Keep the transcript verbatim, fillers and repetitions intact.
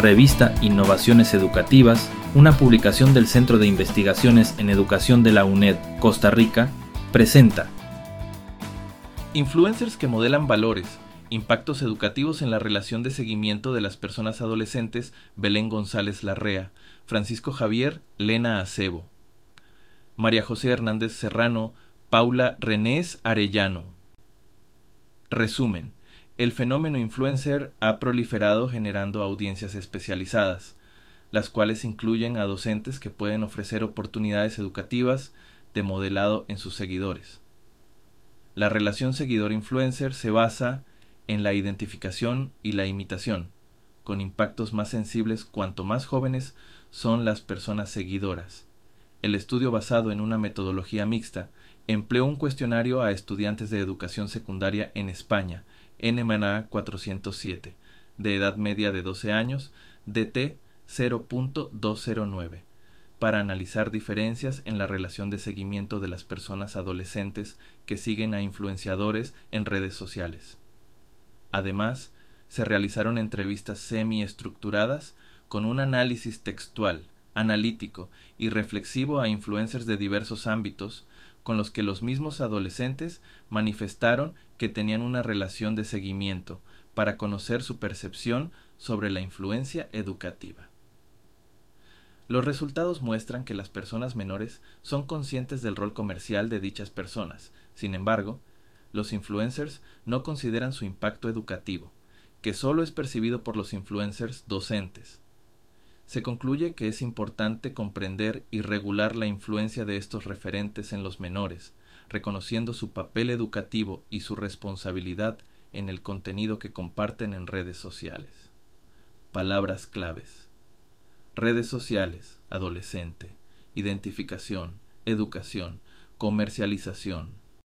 revista Innovaciones Educativas, una publicación del Centro de Investigaciones en Educación de la UNED, Costa Rica, presenta Influencers que modelan valores, impactos educativos en la relación de seguimiento de las personas adolescentes, Belén González Larrea, Francisco Javier, Lena Acebo, María José Hernández Serrano, Paula Renés Arellano. Resumen. El fenómeno influencer ha proliferado generando audiencias especializadas, las cuales incluyen a docentes que pueden ofrecer oportunidades educativas de modelado en sus seguidores. La relación seguidor-influencer se basa en la identificación y la imitación, con impactos más sensibles cuanto más jóvenes son las personas seguidoras. El estudio, basado en una metodología mixta, empleó un cuestionario a estudiantes de educación secundaria en España, N M A N cuatrocientos siete, de edad media de doce años, D T cero punto doscientos nueve, para analizar diferencias en la relación de seguimiento de las personas adolescentes que siguen a influenciadores en redes sociales. Además, se realizaron entrevistas semi-estructuradas con un análisis textual, analítico y reflexivo a influencers de diversos ámbitos, con los que los mismos adolescentes manifestaron que tenían una relación de seguimiento para conocer su percepción sobre la influencia educativa. Los resultados muestran que las personas menores son conscientes del rol comercial de dichas personas. Sin embargo, los influencers no consideran su impacto educativo, que solo es percibido por los influencers docentes. Se concluye que es importante comprender y regular la influencia de estos referentes en los menores, reconociendo su papel educativo y su responsabilidad en el contenido que comparten en redes sociales. Palabras claves: redes sociales, adolescente, identificación, educación, comercialización,